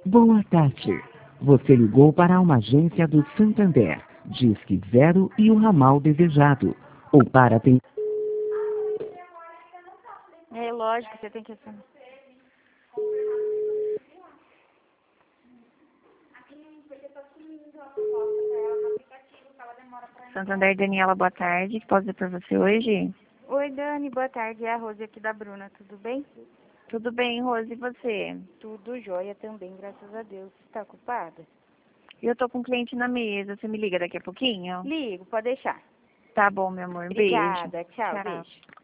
Boa tarde. Você ligou para uma agência do Santander. Disque 0 e o ramal desejado. Ou para atender. É lógico, você tem que... Santander, Daniela, boa tarde. Que posso dizer por você hoje? Oi, Dani, boa tarde. É a Rose aqui da Bruna, tudo bem? Tudo bem, Rose, e você? Tudo jóia também, graças a Deus. Está ocupada? Eu tô com um cliente na mesa. Você me liga daqui a pouquinho? Ligo, pode deixar. Tá bom, meu amor. Beijo. Obrigada, tchau, beijo.